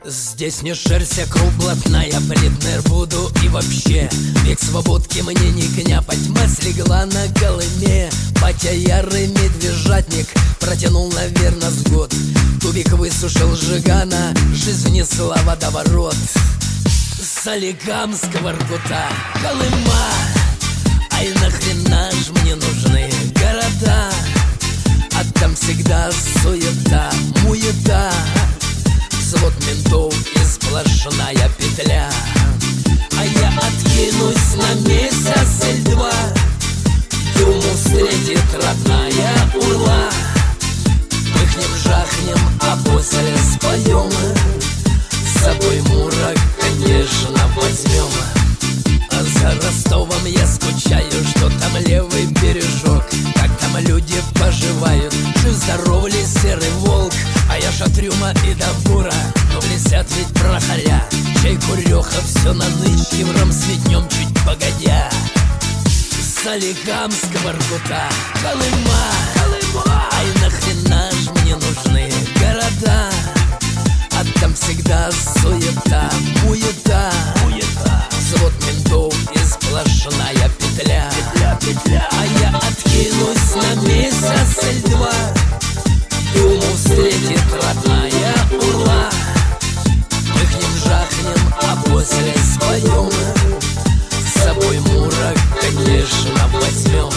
Здесь не шерсть, а круг блатная, плитнер буду и вообще. Век свободки мне не княпать, мать легла на Колыме. Батя ярый медвежатник протянул, наверно, с год. Тубик высушил жигана, жизнь внесла водоворот. Соликамского ркута, Колыма. Ай, нахрена ж мне нужны города? А там всегда суета, муета. Взвод ментов и сплошная петля. А я откинусь на месяц или два. Думу встретит родная Урла. Пыхнем, жахнем, а после споем. С собой Мурок, конечно, возьмем. А за Ростовом я скучаю, что там левый бережок. Как там люди поживают, жив-здоров ли серый волк? А я ж от Рюма и до Бура, но блестят ведь прохоря. Чай куреха, все на нычке, в ром светнем чуть погодя. Соликамского ркута, Колыма. Ай, нахрена ж мне нужны города? А там всегда суета, муета. Взвод ментов и сплошная петля. А я откинусь на месяц или два. Думу встретит родная Урла. Пыхнем, жахнем, а после споем. С собой Мурок, конечно, возьмем.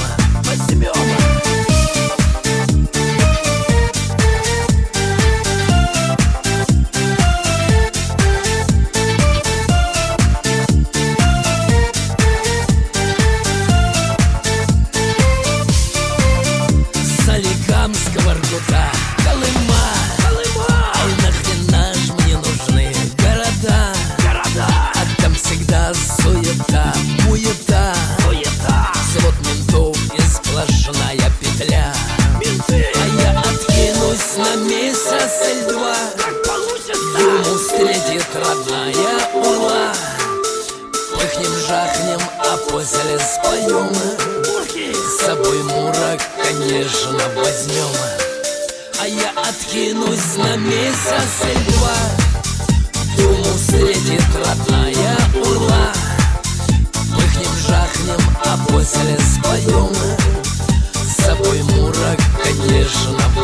Соликамского ркута, Колыма. Ай, нахрена ж мне нужны города? А там всегда суета, муета. Взвод ментов и сплошная петля. А я откинусь на месяц или два. Думу встретит родная Урла. Пыхнем, жахнем, а после споем. С собой Мурок, конечно, возьмем. А я откинусь на месяц или два. Думу встретит родная Урла. Пыхнем, жахнем, а после споем. С собой Мурок, конечно,